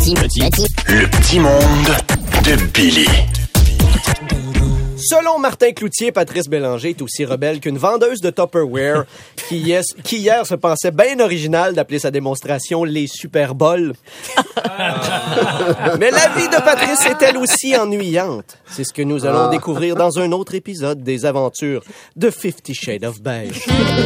Le petit monde de Billy. Selon Martin Cloutier, Patrice Bélanger est aussi rebelle qu'une vendeuse de Tupperware qui hier se pensait bien original d'appeler sa démonstration les Super Bowls. Mais la vie de Patrice est elle aussi ennuyante. C'est ce que nous allons découvrir dans un autre épisode des aventures de 50 Shades of Beige.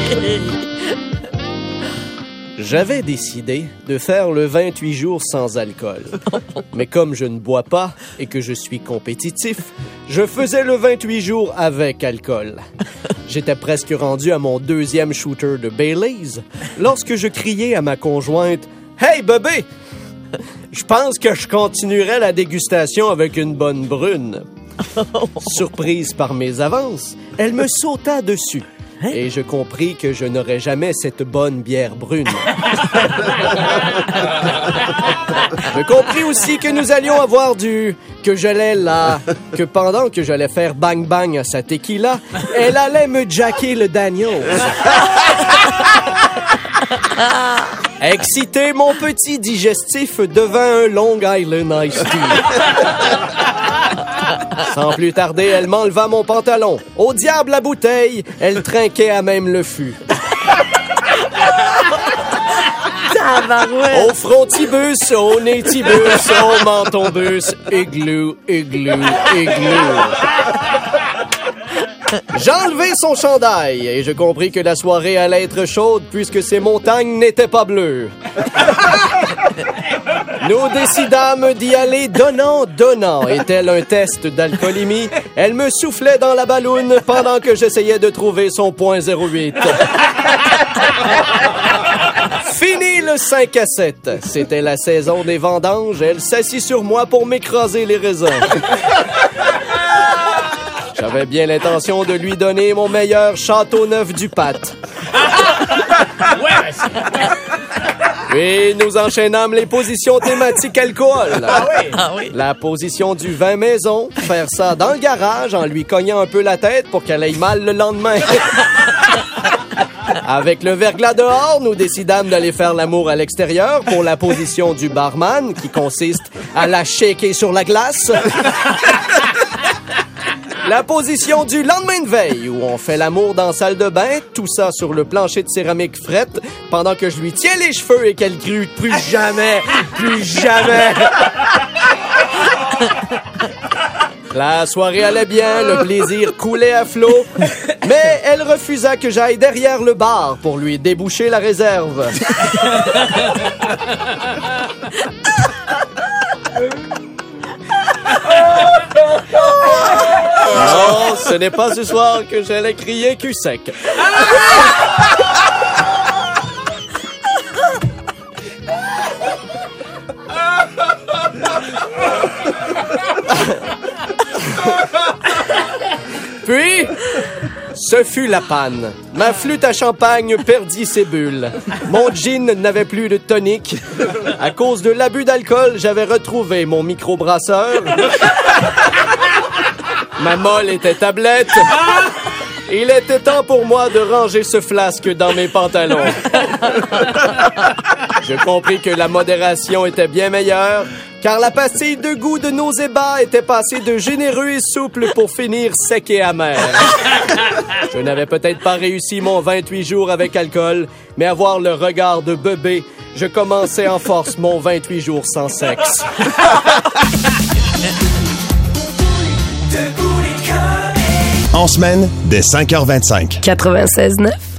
J'avais décidé de faire le 28 jours sans alcool. Mais comme je ne bois pas et que je suis compétitif, je faisais le 28 jours avec alcool. J'étais presque rendu à mon 2e shooter de Baileys lorsque je criai à ma conjointe « Hey, bébé! Je pense que je continuerai la dégustation avec une bonne brune. » Surprise par mes avances, elle me sauta dessus. Et je compris que je n'aurais jamais cette bonne bière brune. Je compris aussi que nous allions avoir que pendant que j'allais faire bang bang à sa tequila, elle allait me jacker le Daniels. Excité, mon petit digestif devint un Long Island Iced Tea. Sans plus tarder, elle m'enleva mon pantalon. Au diable la bouteille, elle trinquait à même le fût. Au frontibus, au nétibus, au mentonbus, igloo, igloo, igloo. J'enlevai son chandail et je compris que la soirée allait être chaude puisque ses montagnes n'étaient pas bleues. Nous décidâmes d'y aller donnant. Et tel un test d'alcoolémie, elle me soufflait dans la balloune pendant que j'essayais de trouver son point 08. Fini le 5 à 7. C'était la saison des vendanges. Elle s'assit sur moi pour m'écraser les raisins. J'avais bien l'intention de lui donner mon meilleur Châteauneuf du Pat. Puis nous enchaînâmes les positions thématiques alcool. La position du vin maison, faire ça dans le garage en lui cognant un peu la tête pour qu'elle aille mal le lendemain. Avec le verglas dehors, nous décidâmes d'aller faire l'amour à l'extérieur pour la position du barman qui consiste à la shaker sur la glace. La position du lendemain de veille, où on fait l'amour dans la salle de bain, tout ça sur le plancher de céramique frette, pendant que je lui tiens les cheveux et qu'elle crie « Plus jamais! Plus jamais! » La soirée allait bien, le plaisir coulait à flot, mais elle refusa que j'aille derrière le bar pour lui déboucher la réserve. Non, ce n'est pas ce soir que j'allais crier cul sec. Puis, ce fut la panne. Ma flûte à champagne perdit ses bulles. Mon gin n'avait plus de tonique. À cause de l'abus d'alcool, j'avais retrouvé mon microbrasseur. Ma molle était tablette. Il était temps pour moi de ranger ce flasque dans mes pantalons. Je compris que la modération était bien meilleure, car la pastille de goût de nos ébats était passée de généreux et souple pour finir sec et amer. Je n'avais peut-être pas réussi mon 28 jours avec alcool, mais à voir le regard de bébé, je commençais en force mon 28 jours sans sexe. En semaine, dès 5h25. 96.9.